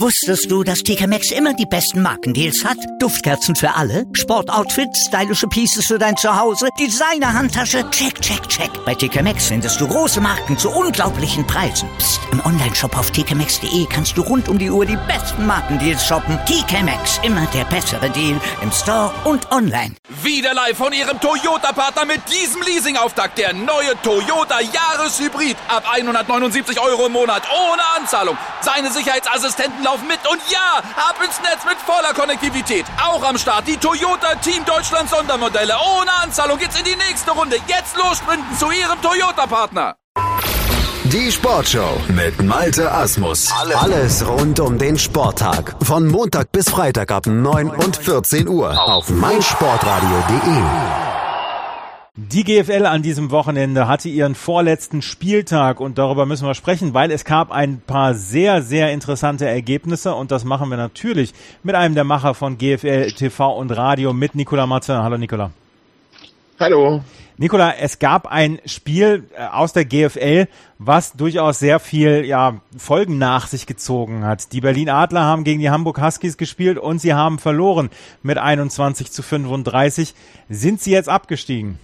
Wusstest du, dass TK Maxx immer die besten Markendeals hat? Duftkerzen für alle, Sportoutfits, stylische Pieces für dein Zuhause, Designer-Handtasche, check, check, check. Bei TK Maxx findest du große Marken zu unglaublichen Preisen. Psst. Im Onlineshop auf tkmaxx.de kannst du rund um die Uhr die besten Markendeals shoppen. TK Maxx, immer der bessere Deal im Store und online. Wieder live von Ihrem Toyota-Partner mit diesem Leasing-Auftakt. Der neue Toyota Jahreshybrid. Ab 179 € im Monat. Ohne Anzahlung. Seine Sicherheitsassistenten laufen mit. Und ja, ab ins Netz mit voller Konnektivität. Auch am Start die Toyota Team Deutschland Sondermodelle. Ohne Anzahlung geht's in die nächste Runde. Jetzt los sprinten zu Ihrem Toyota-Partner. Die Sportshow mit Malte Asmus. Alles rund um den Sporttag. Von Montag bis Freitag ab 9 und 14 Uhr auf meinsportradio.de. Die GFL an diesem Wochenende hatte ihren vorletzten Spieltag und darüber müssen wir sprechen, weil es gab ein paar sehr, sehr interessante Ergebnisse und das machen wir natürlich mit einem der Macher von GFL TV und Radio, mit Nicolas Martin. Hallo Nicolas. Hallo. Nicolas, es gab ein Spiel aus der GFL, was durchaus sehr viel Folgen nach sich gezogen hat. Die Berlin Adler haben gegen die Hamburg Huskies gespielt und sie haben verloren mit 21-35. Sind sie jetzt abgestiegen?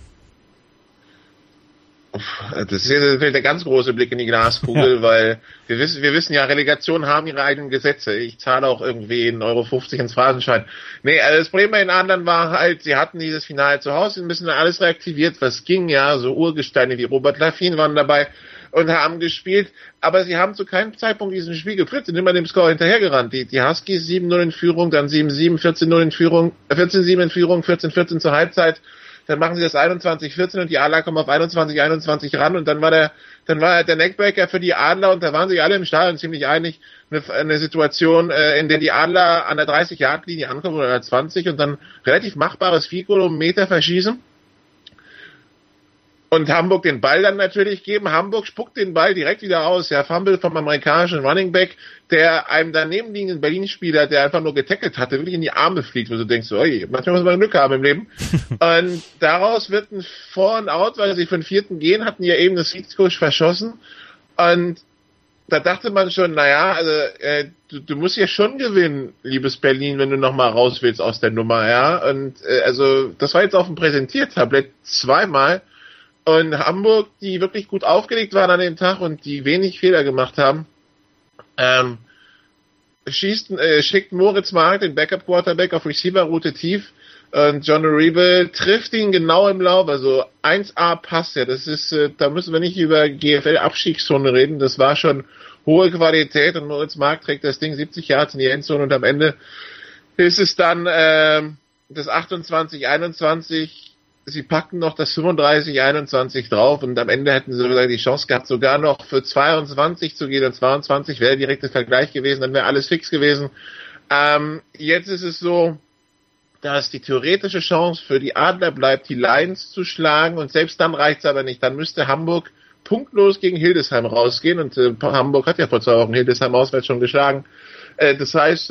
Das ist jetzt der ganz große Blick in die Glaskugel, weil wir wissen ja, Relegationen haben ihre eigenen Gesetze. Ich zahle auch irgendwie 1,50 € ins Phrasenschein. Nee, also das Problem bei den anderen war halt, sie hatten dieses Finale zu Hause, ein bisschen alles reaktiviert, was ging, ja, so Urgesteine wie Robert Laffin waren dabei und haben gespielt, aber sie haben zu keinem Zeitpunkt diesen Spiel geführt, sind immer dem Score hinterhergerannt. Die Huskies 7-0 in Führung, dann 7-7, 14-0 in Führung, 14-7 in Führung, 14-14 zur Halbzeit. Dann machen sie das 21-14 und die Adler kommen auf 21-21 ran und dann war der Neckbreaker für die Adler und da waren sich alle im Stadion ziemlich einig, eine Situation, in der die Adler an der 30-Yard-Linie ankommen oder an der 20 und dann relativ machbares Field-Goal um einen Meter verschießen und Hamburg den Ball dann natürlich geben. Hamburg spuckt den Ball direkt wieder aus. Ja, Fumble vom amerikanischen Running Back, der einem daneben liegenden Berlin-Spieler, der einfach nur getackelt hatte, wirklich in die Arme fliegt, wo du denkst, oi, manchmal muss man Glück haben im Leben. Und daraus wird ein Vor- und Out, weil sie für den vierten gehen, hatten ja eben das Seeds-Coach verschossen. Und da dachte man schon, du musst ja schon gewinnen, liebes Berlin, wenn du nochmal raus willst aus der Nummer, ja. Und das war jetzt auf dem Präsentiertablett zweimal. Und Hamburg, die wirklich gut aufgelegt waren an dem Tag und die wenig Fehler gemacht haben, schickt Moritz Mark, den Backup-Quarterback, auf Receiver-Route tief. Und John Uribe trifft ihn genau im Lauf, also 1A-Pass, ja, das ist, da müssen wir nicht über GFL-Abstiegszone reden, das war schon hohe Qualität und Moritz Mark trägt das Ding 70 Yards in die Endzone und am Ende ist es dann das 28-21. Sie packten noch das 35-21 drauf und am Ende hätten sie sogar die Chance gehabt, sogar noch für 22 zu gehen. Und 22 wäre der direkte Vergleich gewesen, dann wäre alles fix gewesen. Jetzt ist es so, dass die theoretische Chance für die Adler bleibt, die Lions zu schlagen und selbst dann reicht's aber nicht. Dann müsste Hamburg punktlos gegen Hildesheim rausgehen und Hamburg hat ja vor 2 Wochen Hildesheim auswärts schon geschlagen. Das heißt,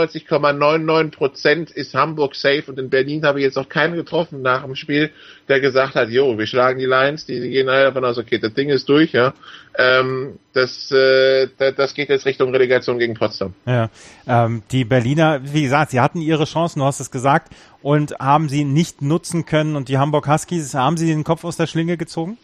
99,99% ist Hamburg safe und in Berlin habe ich jetzt auch keinen getroffen nach dem Spiel, der gesagt hat, wir schlagen die Lions, die gehen alle davon aus, okay, das Ding ist durch, ja. Das geht jetzt Richtung Relegation gegen Potsdam. Ja, die Berliner, wie gesagt, sie hatten ihre Chancen, du hast es gesagt, und haben sie nicht nutzen können und die Hamburg Huskies, haben sie den Kopf aus der Schlinge gezogen?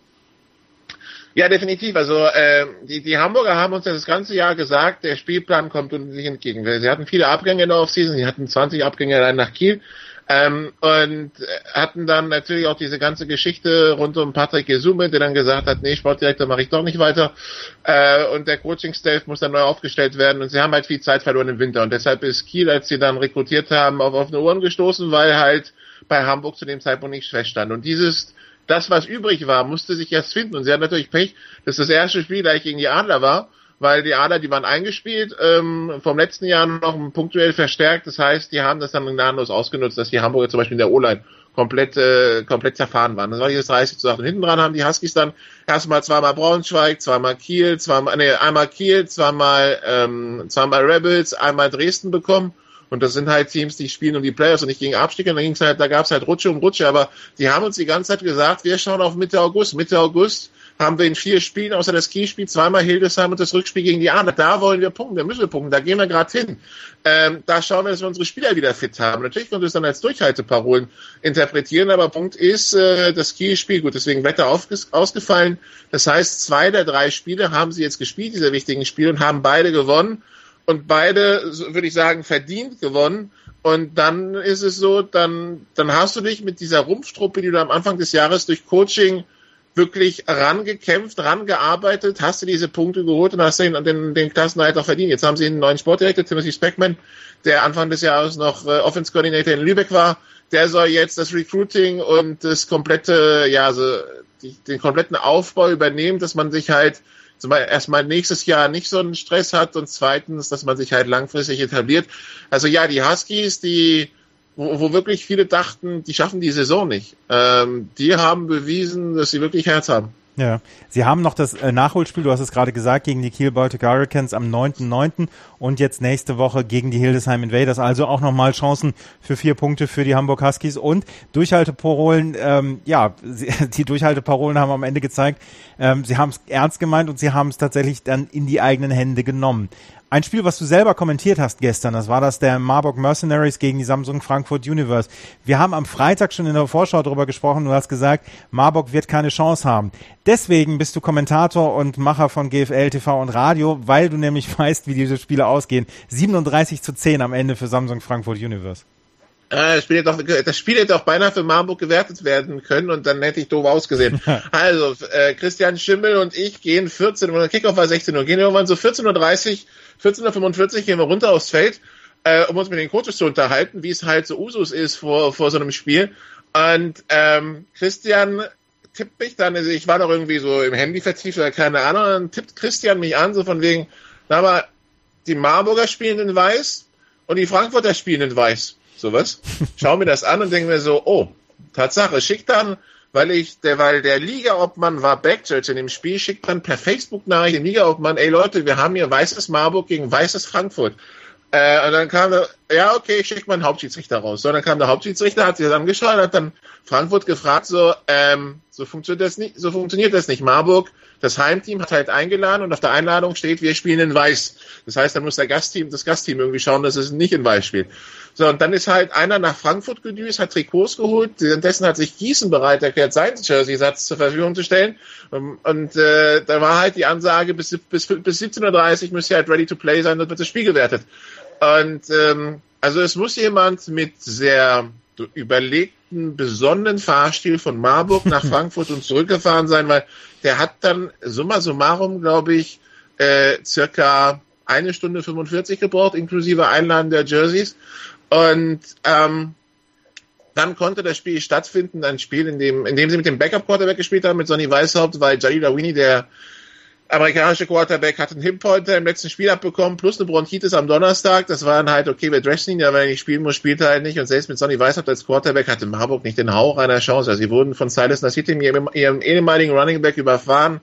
Ja, definitiv. Also die Hamburger haben uns ja das ganze Jahr gesagt, der Spielplan kommt uns nicht entgegen. Sie hatten viele Abgänge in der Offseason, sie hatten 20 Abgänge allein nach Kiel und hatten dann natürlich auch diese ganze Geschichte rund um Patrick Gesume, der dann gesagt hat, nee, Sportdirektor mache ich doch nicht weiter und der Coaching-Staff muss dann neu aufgestellt werden und sie haben halt viel Zeit verloren im Winter und deshalb ist Kiel, als sie dann rekrutiert haben, auf offene Ohren gestoßen, weil halt bei Hamburg zu dem Zeitpunkt nicht feststand und das, was übrig war, musste sich erst finden. Und sie hat natürlich Pech, dass das erste Spiel gleich gegen die Adler war, weil die Adler, die waren eingespielt, vom letzten Jahr noch punktuell verstärkt. Das heißt, die haben das dann gnadenlos ausgenutzt, dass die Hamburger zum Beispiel in der O-Line komplett zerfahren waren. Das war dieses 30-8. Und hinten dran haben die Huskies dann erstmal zweimal Braunschweig, zweimal Kiel, einmal Kiel, zweimal Rebels, einmal Dresden bekommen. Und das sind halt Teams, die spielen um die Playoffs und nicht gegen Abstieg. Und da gab's halt Rutsche um Rutsche. Aber die haben uns die ganze Zeit gesagt, wir schauen auf Mitte August. Mitte August haben wir in 4 Spielen, außer das Kielspiel, zweimal Hildesheim und das Rückspiel gegen die Adler. Da wollen wir punkten, da müssen wir punkten, da gehen wir gerade hin. Da schauen wir, dass wir unsere Spieler wieder fit haben. Natürlich können wir es dann als Durchhalteparolen interpretieren, aber Punkt ist, das Kielspiel, gut, deswegen Wetter ausgefallen. Das heißt, 2 der 3 Spiele haben sie jetzt gespielt, diese wichtigen Spiele, und haben beide gewonnen. Und beide, würde ich sagen, verdient gewonnen. Und dann ist es so, dann hast du dich mit dieser Rumpftruppe, die du am Anfang des Jahres durch Coaching wirklich rangekämpft, rangearbeitet, hast du diese Punkte geholt und hast den Klassenerhalt auch verdient. Jetzt haben sie einen neuen Sportdirektor, Timothy Speckman, der Anfang des Jahres noch Offense Coordinator in Lübeck war. Der soll jetzt das Recruiting und das komplette, den kompletten Aufbau übernehmen, dass man sich halt erstmal nächstes Jahr nicht so einen Stress hat und zweitens, dass man sich halt langfristig etabliert. Also ja, die Huskies, wo wirklich viele dachten, die schaffen die Saison nicht, die haben bewiesen, dass sie wirklich Herz haben. Ja, sie haben noch das Nachholspiel, du hast es gerade gesagt, gegen die Kiel Baltic Hurricanes am 9.9. und jetzt nächste Woche gegen die Hildesheim Invaders. Also auch nochmal Chancen für 4 Punkte für die Hamburg Huskies und Durchhalteparolen. Die Durchhalteparolen haben am Ende gezeigt, sie haben es ernst gemeint und sie haben es tatsächlich dann in die eigenen Hände genommen. Ein Spiel, was du selber kommentiert hast gestern, das war das der Marburg Mercenaries gegen die Samsung Frankfurt Universe. Wir haben am Freitag schon in der Vorschau darüber gesprochen, du hast gesagt, Marburg wird keine Chance haben. Deswegen bist du Kommentator und Macher von GFL TV und Radio, weil du nämlich weißt, wie diese Spiele ausgehen. 37-10 am Ende für Samsung Frankfurt Universe. Das Spiel hätte auch beinahe für Marburg gewertet werden können und dann hätte ich doof ausgesehen. Also, Christian Schimmel und ich gehen 14 Uhr, Kickoff war 16 Uhr, gehen irgendwann so 14.30 Uhr, 14.45 Uhr gehen wir runter aufs Feld, um uns mit den Coaches zu unterhalten, wie es halt so Usus ist vor so einem Spiel. Und Christian tippt mich dann, also ich war doch irgendwie so im Handy vertieft oder keine Ahnung, dann tippt Christian mich an, so von wegen, die Marburger spielen in Weiß und die Frankfurter spielen in Weiß. Sowas. Schau mir das an und denke mir so, oh, Tatsache, schickt dann, weil der Ligaobmann war Backjudge in dem Spiel, schickt dann per Facebook-Nachricht dem Ligaobmann, ey Leute, wir haben hier weißes Marburg gegen weißes Frankfurt. Und dann kam okay, ich schicke mal einen Hauptschiedsrichter raus. So, dann kam der Hauptschiedsrichter, hat sich das angeschaut, hat dann Frankfurt gefragt, so funktioniert das nicht. Marburg, das Heimteam hat halt eingeladen und auf der Einladung steht, wir spielen in Weiß. Das heißt, dann muss das Gastteam irgendwie schauen, dass es nicht in Weiß spielt. So, und dann ist halt einer nach Frankfurt gedüst, hat Trikots geholt, währenddessen hat sich Gießen bereit erklärt, seinen Jersey-Satz zur Verfügung zu stellen. Und da war halt die Ansage, bis 17.30 Uhr müsst ihr halt ready to play sein, dann wird das Spiel gewertet. Und also es muss jemand mit sehr überlegten, besonnenen Fahrstil von Marburg nach Frankfurt und zurückgefahren sein, weil der hat dann summa summarum, glaube ich, circa 1 Stunde 45 gebraucht, inklusive Einladen der Jerseys. Und dann konnte das Spiel stattfinden, ein Spiel, in dem sie mit dem Backup-Quarterback gespielt haben, mit Sonny Weishaupt, weil Jalil Awini, der amerikanische Quarterback, hat einen Hip-Pointer im letzten Spiel abbekommen, plus eine Bronchitis am Donnerstag. Das war dann halt, okay, wir dressen ihn, ja, wenn er nicht spielen muss, spielt er halt nicht. Und selbst mit Sonny Weishaupt als Quarterback hatte Marburg nicht den Hauch einer Chance. Also sie wurden von Silas Nassitim, ihrem ehemaligen Running Back, überfahren.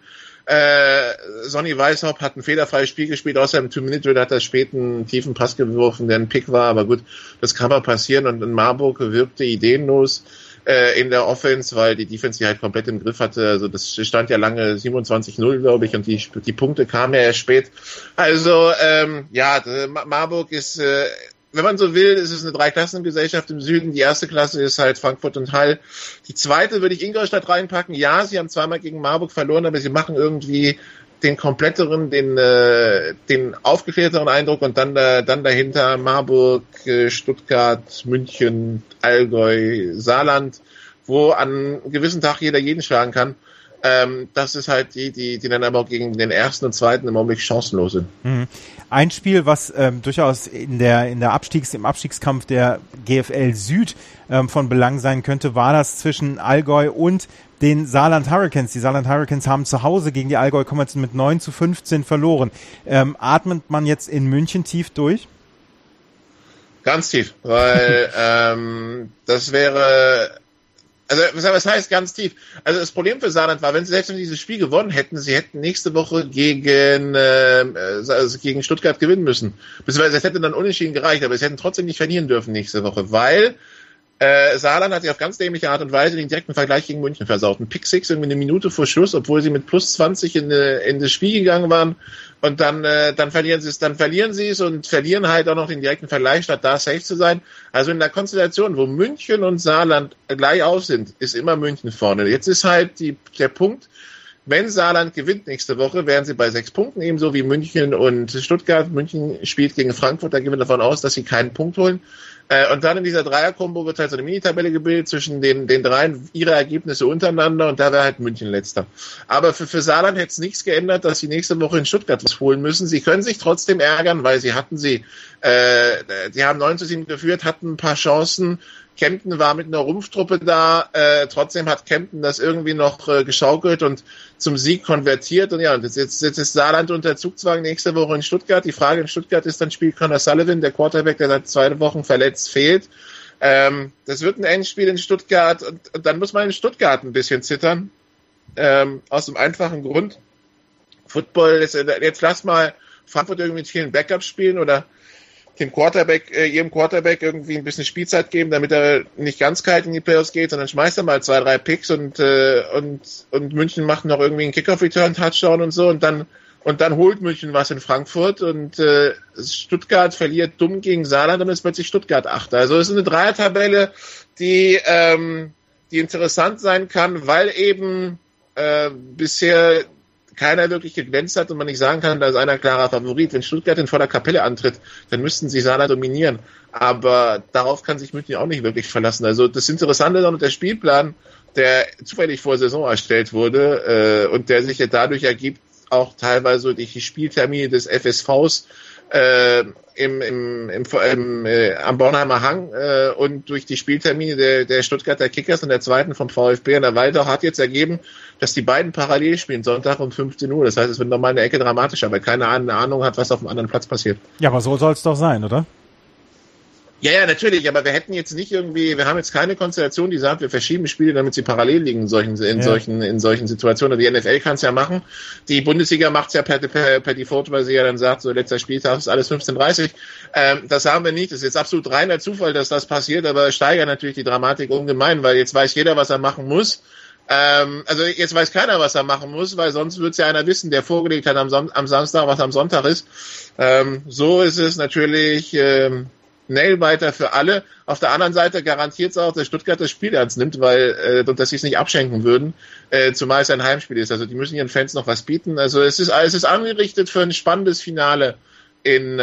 Sonny Weishaupt hat ein fehlerfreies Spiel gespielt, außer im 2-Minute-Drill hat er späten tiefen Pass geworfen, der ein Pick war, aber gut, das kann mal passieren und in Marburg wirkte ideenlos in der Offense, weil die Defense die halt komplett im Griff hatte, also das stand ja lange 27-0, glaube ich, und die Punkte kamen ja erst spät. Also, Marburg ist, wenn man so will, ist es eine Dreiklassengesellschaft im Süden. Die erste Klasse ist halt Frankfurt und Hall. Die zweite würde ich Ingolstadt reinpacken. Ja, sie haben zweimal gegen Marburg verloren, aber sie machen irgendwie den kompletteren, den aufgeklärteren Eindruck und dann dahinter Marburg, Stuttgart, München, Allgäu, Saarland, wo an einem gewissen Tag jeder jeden schlagen kann. Das ist halt die dann aber auch gegen den ersten und zweiten im Augenblick chancenlos sind. Ein Spiel, was durchaus im Abstiegskampf der GFL Süd von Belang sein könnte, war das zwischen Allgäu und den Saarland Hurricanes. Die Saarland Hurricanes haben zu Hause gegen die Allgäu Comets mit 9-15 verloren. Atmet man jetzt in München tief durch? Ganz tief, weil das wäre... Also, was heißt ganz tief? Also, das Problem für Saarland war, wenn sie selbst dieses Spiel gewonnen hätten, sie hätten nächste Woche gegen Stuttgart gewinnen müssen. Beziehungsweise, es hätte dann unentschieden gereicht, aber sie hätten trotzdem nicht verlieren dürfen nächste Woche, weil Saarland hat ja auf ganz dämliche Art und Weise den direkten Vergleich gegen München versaut. Ein Pick Six irgendwie eine Minute vor Schluss, obwohl sie mit plus 20 in das Spiel gegangen waren. Und dann verlieren sie es und verlieren halt auch noch den direkten Vergleich, statt da safe zu sein. Also in der Konstellation, wo München und Saarland gleich auf sind, ist immer München vorne. Jetzt ist halt der Punkt, wenn Saarland gewinnt nächste Woche, wären sie bei 6 Punkten, ebenso wie München und Stuttgart. München spielt gegen Frankfurt, da gehen wir davon aus, dass sie keinen Punkt holen. Und dann in dieser Dreier-Kombo wird halt so eine Mini-Tabelle gebildet zwischen den dreien, ihre Ergebnisse untereinander, und da wäre halt München letzter. Aber für Saarland hätte es nichts geändert, dass sie nächste Woche in Stuttgart was holen müssen. Sie können sich trotzdem ärgern, weil die haben 9-7 geführt, hatten ein paar Chancen. Kempten war mit einer Rumpftruppe da, trotzdem hat Kempten das irgendwie noch geschaukelt und zum Sieg konvertiert. Und ja, und jetzt ist Saarland unter Zugzwang nächste Woche in Stuttgart. Die Frage in Stuttgart ist dann, spielt Connor Sullivan, der Quarterback, der seit 2 Wochen verletzt fehlt. Das wird ein Endspiel in Stuttgart, und dann muss man in Stuttgart ein bisschen zittern. Aus dem einfachen Grund, Football ist, jetzt lass mal Frankfurt irgendwie mit vielen Backups spielen oder ihrem Quarterback irgendwie ein bisschen Spielzeit geben, damit er nicht ganz kalt in die Playoffs geht, sondern schmeißt er mal 2-3 Picks und München macht noch irgendwie einen Kickoff-Return-Touchdown und so, und dann holt München was in Frankfurt, und Stuttgart verliert dumm gegen Saarland und ist plötzlich Stuttgart 8. Also es ist eine Dreier-Tabelle, die interessant sein kann, weil eben bisher keiner wirklich geglänzt hat und man nicht sagen kann, da ist einer klarer Favorit. Wenn Stuttgart in voller Kapelle antritt, dann müssten sie Saarland dominieren. Aber darauf kann sich München auch nicht wirklich verlassen. Also das Interessante ist auch noch der Spielplan, der zufällig vor Saison erstellt wurde und der sich ja dadurch ergibt, auch teilweise durch die Spieltermine des FSVs am Bornheimer Hang und durch die Spieltermine der Stuttgarter Kickers und der zweiten vom VfB an der Waldau hat jetzt ergeben, dass die beiden parallel spielen, Sonntag um 15 Uhr. Das heißt, es wird nochmal eine Ecke dramatischer, weil keiner eine Ahnung hat, was auf dem anderen Platz passiert. Ja, aber so soll es doch sein, oder? Ja, natürlich, aber wir hätten jetzt nicht wir haben jetzt keine Konstellation, die sagt, wir verschieben Spiele, damit sie parallel liegen in solchen Situationen. Die NFL kann es ja machen. Die Bundesliga macht es ja per Default, weil sie ja dann sagt, so letzter Spieltag ist alles 15:30. Das haben wir nicht. Das ist jetzt absolut reiner Zufall, dass das passiert, aber steigert natürlich die Dramatik ungemein, weil jetzt weiß jeder, was er machen muss. Also jetzt weiß keiner, was er machen muss, weil sonst wird es ja einer wissen, der vorgelegt hat am Samstag, was am Sonntag ist. So ist es natürlich Nailbiter für alle. Auf der anderen Seite garantiert es auch, dass Stuttgart das Spiel ernst nimmt, weil dass sie es nicht abschenken würden, zumal es ein Heimspiel ist. Also die müssen ihren Fans noch was bieten. Also es ist angerichtet für ein spannendes Finale in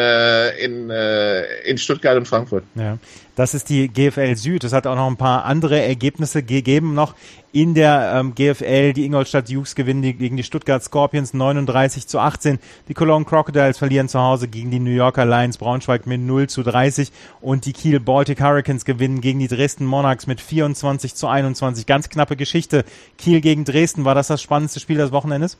Stuttgart und Frankfurt. Ja, das ist die GFL Süd. Es hat auch noch ein paar andere Ergebnisse gegeben noch in der GFL. Die Ingolstadt Dukes gewinnen gegen die Stuttgart Scorpions 39-18. Die Cologne Crocodiles verlieren zu Hause gegen die New Yorker Lions Braunschweig mit 0-30. Und die Kiel Baltic Hurricanes gewinnen gegen die Dresden Monarchs mit 24-21. Ganz knappe Geschichte. Kiel gegen Dresden, war das spannendste Spiel des Wochenendes?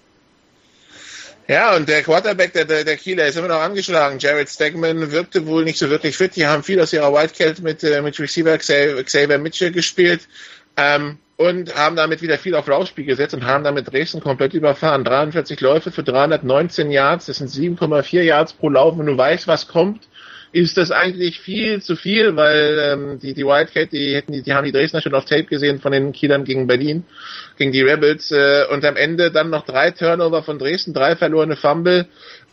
Ja, und der Quarterback der Kieler ist immer noch angeschlagen. Jared Stegman wirkte wohl nicht so wirklich fit. Die haben viel aus ihrer Wildcat mit Receiver Xavier Mitchell gespielt und haben damit wieder viel auf Laufspiel gesetzt und haben damit Dresden komplett überfahren. 43 Läufe für 319 Yards, das sind 7,4 Yards pro Lauf. Wenn du weißt, was kommt, ist das eigentlich viel zu viel, weil die Wildcat, die haben die Dresdner schon auf Tape gesehen von den Kielern gegen Berlin, gegen die Rebels, und am Ende dann noch 3 Turnover von Dresden, 3 verlorene Fumble,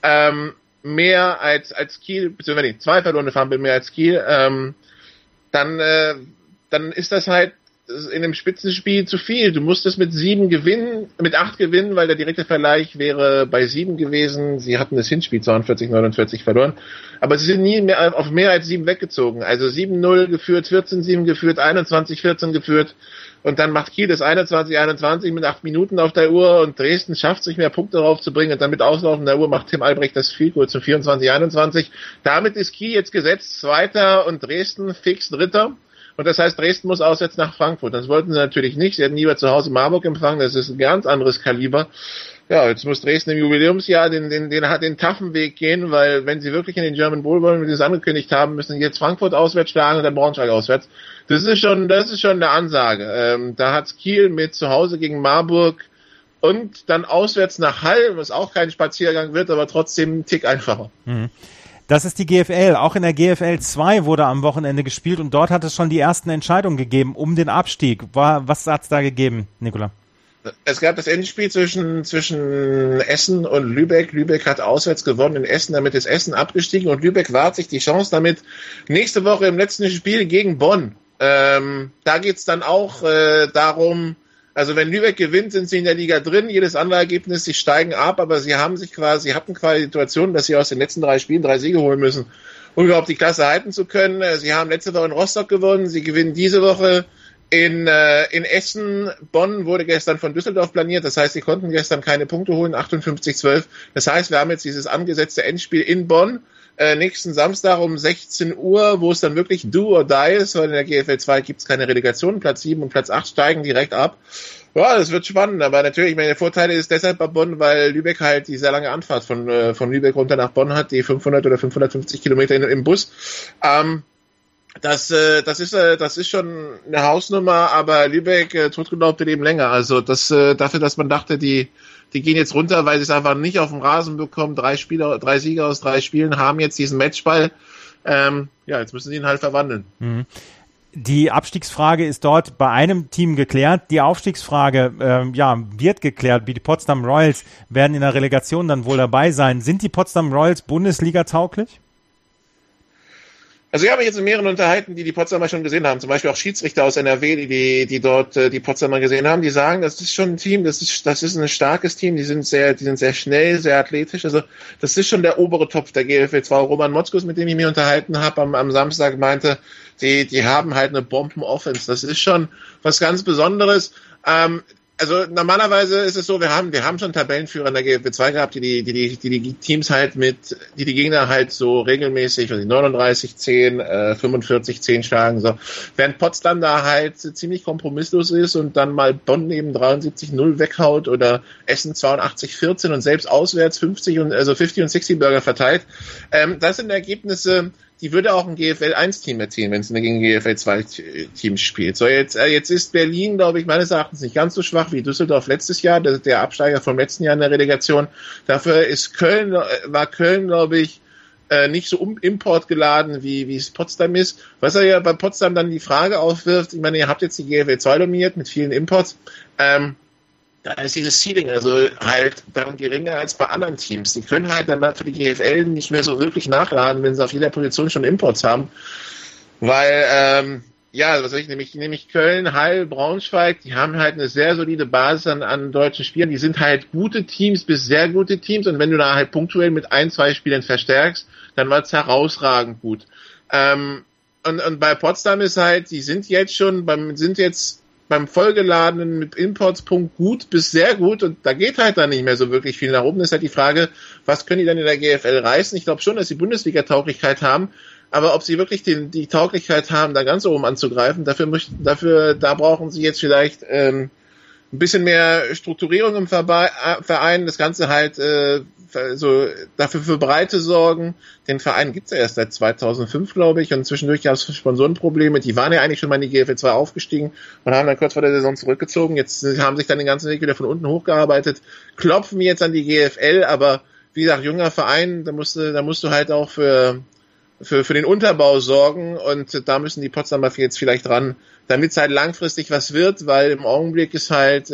mehr als Kiel, beziehungsweise 2 verlorene Fumble mehr als Kiel, dann ist das halt in einem Spitzenspiel zu viel. Du musstest mit 8 gewinnen, weil der direkte Vergleich wäre bei 7 gewesen. Sie hatten das Hinspiel 42-49 verloren. Aber sie sind nie mehr auf mehr als 7 weggezogen. Also 7-0 geführt, 14-7 geführt, 21-14 geführt. Und dann macht Kiel das 21-21 mit 8 Minuten auf der Uhr und Dresden schafft sich mehr Punkte draufzubringen. Und dann mit auslaufender Uhr macht Tim Albrecht das Field Goal zum 24-21. Damit ist Kiel jetzt gesetzt Zweiter und Dresden fix Dritter. Und das heißt, Dresden muss auswärts nach Frankfurt. Das wollten sie natürlich nicht. Sie hätten lieber zu Hause Marburg empfangen. Das ist ein ganz anderes Kaliber. Ja, jetzt muss Dresden im Jubiläumsjahr den taffen Weg gehen, weil wenn sie wirklich in den German Bowl wollen, wie sie es angekündigt haben, müssen sie jetzt Frankfurt auswärts schlagen und dann Braunschweig auswärts. Das ist schon eine Ansage. Da hat's Kiel mit zu Hause gegen Marburg und dann auswärts nach Hall, was auch kein Spaziergang wird, aber trotzdem ein Tick einfacher. Mhm. Das ist die GFL. Auch in der GFL 2 wurde am Wochenende gespielt und dort hat es schon die ersten Entscheidungen gegeben um den Abstieg. Was hat es da gegeben, Nicola? Es gab das Endspiel zwischen Essen und Lübeck. Lübeck hat auswärts gewonnen in Essen, damit ist Essen abgestiegen und Lübeck wahrt sich die Chance damit nächste Woche im letzten Spiel gegen Bonn. Da geht's dann auch darum, also wenn Lübeck gewinnt, sind sie in der Liga drin. Jedes andere Ergebnis, sie steigen ab, aber sie hatten quasi die Situation, dass sie aus den letzten 3 Spielen 3 Siege holen müssen, um überhaupt die Klasse halten zu können. Sie haben letzte Woche in Rostock gewonnen, sie gewinnen diese Woche in Essen. Bonn wurde gestern von Düsseldorf planiert, das heißt, sie konnten gestern keine Punkte holen, 58-12. Das heißt, wir haben jetzt dieses angesetzte Endspiel in Bonn, nächsten Samstag um 16 Uhr, wo es dann wirklich do or die ist, weil in der GFL 2 gibt es keine Relegation, Platz 7 und Platz 8 steigen direkt ab. Ja, das wird spannend, aber natürlich, der Vorteil ist deshalb bei Bonn, weil Lübeck halt die sehr lange Anfahrt von Lübeck runter nach Bonn hat, die 500 oder 550 Kilometer im Bus. Das ist schon eine Hausnummer, aber Lübeck totgelaubte Leben länger. Also dafür, dass man dachte, die gehen jetzt runter, weil sie es einfach nicht auf dem Rasen bekommen. 3 Siege aus 3 Spielen, haben jetzt diesen Matchball. Jetzt müssen sie ihn halt verwandeln. Mhm. Die Abstiegsfrage ist dort bei einem Team geklärt. Die Aufstiegsfrage wird geklärt. Die Potsdam Royals werden in der Relegation dann wohl dabei sein. Sind die Potsdam Royals Bundesliga tauglich? Also ich habe mich jetzt mit mehreren unterhalten, die Potsdamer schon gesehen haben, zum Beispiel auch Schiedsrichter aus NRW, die dort die Potsdamer gesehen haben, die sagen, das ist schon ein Team, das ist ein starkes Team, die sind sehr schnell, sehr athletisch, also das ist schon der obere Topf der GFL 2. Roman Motzkus, mit dem ich mich unterhalten habe am Samstag, meinte, die haben halt eine Bomben-Offense, das ist schon was ganz Besonderes. Also normalerweise ist es so, wir haben schon Tabellenführer in der GFL 2 gehabt, die Teams halt die Gegner halt so regelmäßig, 39-10, 45-10 schlagen, so. Während Potsdam da halt ziemlich kompromisslos ist und dann mal Bonn eben 73-0 weghaut oder Essen 82-14 und selbst auswärts 50 und 60 Burger verteilt. Das sind Ergebnisse, die würde auch ein GFL 1 Team erzielen, wenn es gegen GFL 2 Teams spielt. So, jetzt ist Berlin, glaube ich, meines Erachtens nicht ganz so schwach wie Düsseldorf letztes Jahr, der Absteiger vom letzten Jahr in der Relegation. Dafür war Köln, glaube ich, nicht so importgeladen, wie es Potsdam ist. Was er ja bei Potsdam dann die Frage aufwirft, ich meine, ihr habt jetzt die GFL 2 dominiert mit vielen Imports, da ist dieses Ceiling also halt dann geringer als bei anderen Teams. Die können halt dann für die GFL nicht mehr so wirklich nachladen, wenn sie auf jeder Position schon Imports haben. Weil, nämlich Köln, Halle, Braunschweig, die haben halt eine sehr solide Basis an deutschen Spielern. Die sind halt gute Teams bis sehr gute Teams und wenn du da halt punktuell mit 1-2 Spielern verstärkst, dann war es herausragend gut. Und bei Potsdam ist halt, die sind jetzt beim vollgeladenen mit Importspunkt gut bis sehr gut und da geht halt dann nicht mehr so wirklich viel nach oben. Das ist halt die Frage, was können die dann in der GFL reißen? Ich glaube schon, dass sie Bundesliga-Tauglichkeit haben, aber ob sie wirklich die Tauglichkeit haben, da ganz oben anzugreifen, da brauchen sie jetzt vielleicht ein bisschen mehr Strukturierung im Verein, das Ganze halt dafür für Breite sorgen. Den Verein gibt's ja erst seit 2005, glaube ich, und zwischendurch gab es Sponsorenprobleme. Die waren ja eigentlich schon mal in die GFL 2 aufgestiegen und haben dann kurz vor der Saison zurückgezogen. Jetzt haben sich dann den ganzen Weg wieder von unten hochgearbeitet, klopfen jetzt an die GFL, aber wie gesagt, junger Verein, da musst du halt auch für den Unterbau sorgen und da müssen die Potsdamer jetzt vielleicht ran, damit es halt langfristig was wird, weil im Augenblick ist halt,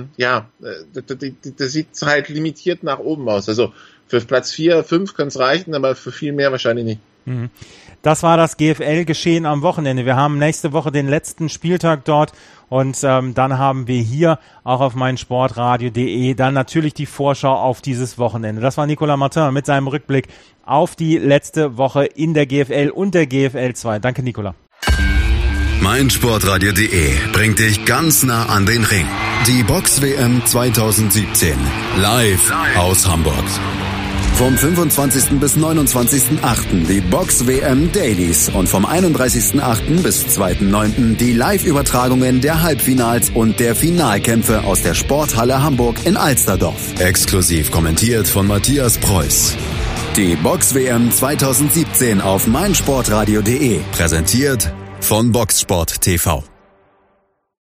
das sieht halt limitiert nach oben aus. Also für Platz 4, 5 kann es reichen, aber für viel mehr wahrscheinlich nicht. Das war das GFL-Geschehen am Wochenende. Wir haben nächste Woche den letzten Spieltag dort und dann haben wir hier auch auf meinsportradio.de dann natürlich die Vorschau auf dieses Wochenende. Das war Nicolas Martin mit seinem Rückblick auf die letzte Woche in der GFL und der GFL 2. Danke, Nicolas. meinsportradio.de bringt dich ganz nah an den Ring. Die Box-WM 2017. Live aus Hamburg. Vom 25. bis 29.8. die Box-WM Dailies und vom 31.8. bis 2.9. die Live-Übertragungen der Halbfinals und der Finalkämpfe aus der Sporthalle Hamburg in Alsterdorf. Exklusiv kommentiert von Matthias Preuß. Die Box-WM 2017 auf meinsportradio.de. Präsentiert von Boxsport TV.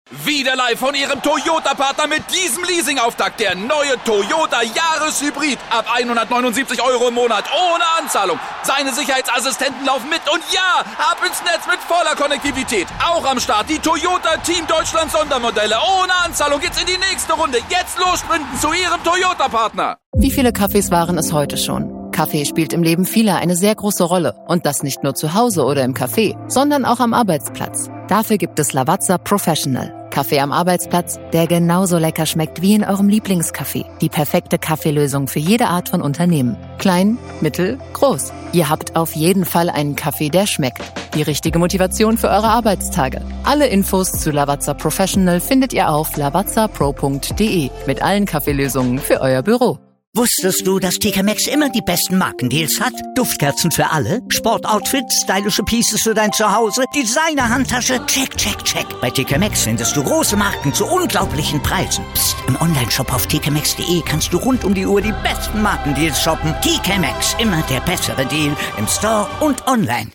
Wieder live von Ihrem Toyota-Partner mit diesem Leasing-Auftakt. Der neue Toyota Jahreshybrid. Ab 179 Euro im Monat. Ohne Anzahlung. Seine Sicherheitsassistenten laufen mit. Und ja, ab ins Netz mit voller Konnektivität. Auch am Start die Toyota Team Deutschland Sondermodelle. Ohne Anzahlung geht's in die nächste Runde. Jetzt los sprinten zu Ihrem Toyota-Partner. Wie viele Kaffees waren es heute schon? Kaffee spielt im Leben vieler eine sehr große Rolle. Und das nicht nur zu Hause oder im Café, sondern auch am Arbeitsplatz. Dafür gibt es Lavazza Professional. Kaffee am Arbeitsplatz, der genauso lecker schmeckt wie in eurem Lieblingscafé. Die perfekte Kaffeelösung für jede Art von Unternehmen. Klein, mittel, groß. Ihr habt auf jeden Fall einen Kaffee, der schmeckt. Die richtige Motivation für eure Arbeitstage. Alle Infos zu Lavazza Professional findet ihr auf lavazzapro.de mit allen Kaffeelösungen für euer Büro. Wusstest du, dass TK Maxx immer die besten Markendeals hat? Duftkerzen für alle, Sportoutfits, stylische Pieces für dein Zuhause, Designer-Handtasche, check, check, check. Bei TK Maxx findest du große Marken zu unglaublichen Preisen. Psst. Im Onlineshop auf tkmaxx.de kannst du rund um die Uhr die besten Markendeals shoppen. TK Maxx, immer der bessere Deal im Store und online.